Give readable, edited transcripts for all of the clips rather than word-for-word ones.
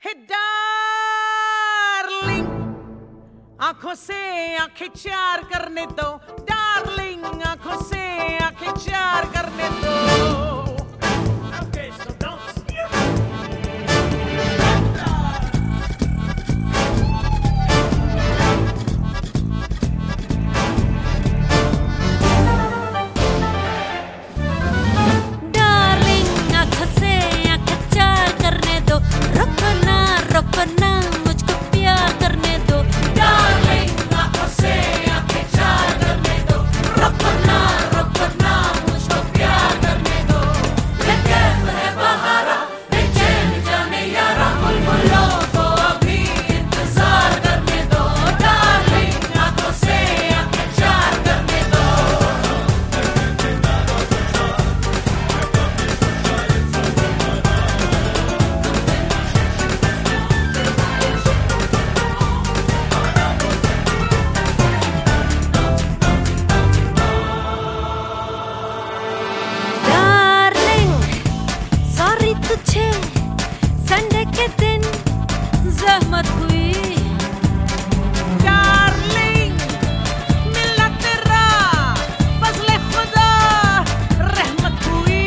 हे darling, आंखों से आंखें चार करने दो। डार्लिंग, आंखों से आंखें चार करने दो। मुझको प्यार करने दो। डार्लिंग, आंखों से आंखें चार करने दो। रुको ना मुझको प्यार करने दो। ये कैफ है बहारा, बेचैन जाने यारा, बुलबुलों को अभी इंतजार करने दो। डार्लिंग, आंखों से आंखें चार करने दो। तुझे संडे के दिन ज़हमत हुई। डार्लिंग, मिला तेरा फज़ले खुदा रहमत हुई।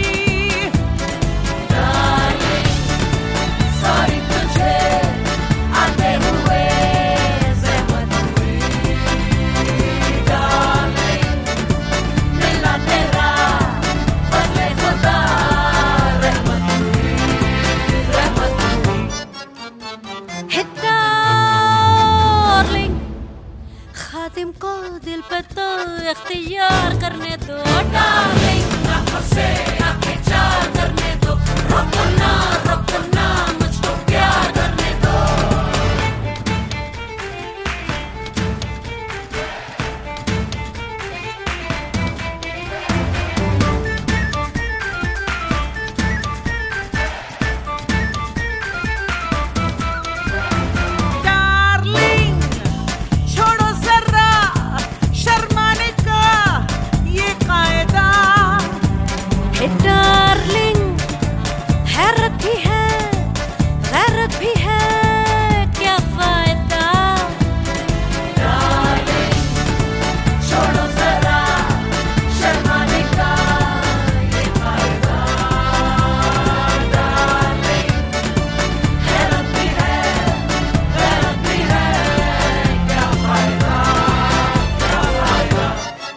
डार्लिंग, सॉरी तुझे आते हुए ज़हमत हुई। डार्लिंग, मिला तेरा फज़ले खुदा खातिम को दिल पे तो इख्तियार करने दो। डार्लिंग, आंखों से आंखें चार करने दो। रुको ना मुझको प्यार करने दो। डार्लिंग, हैरत भी है, गैरत भी है, क्या फायदा। डार्लिंग, छोड़ो जरा शर्माने का ये फायदा। डार्लिंग, हैरत भी है, गैरत भी है, क्या फायदा, क्या फायदा।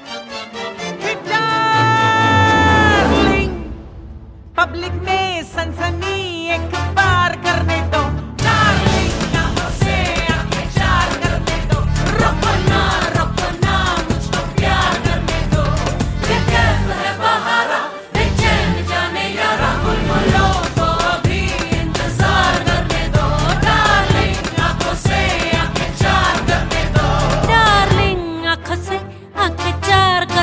पब्लिक में सनसनी एक बार करने दो। डार्लिंग, आंखों से आंखें चार करने दो। रुको ना मुझको प्यार करने दो। ये कैफ है बहारा, बेचैन जाने यारा, बुलबुलों को अभी इंतजार करने दो। डार्लिंग, आंखों से आंखें चार करने दो। डार्लिंग, आंखों से आंखें चार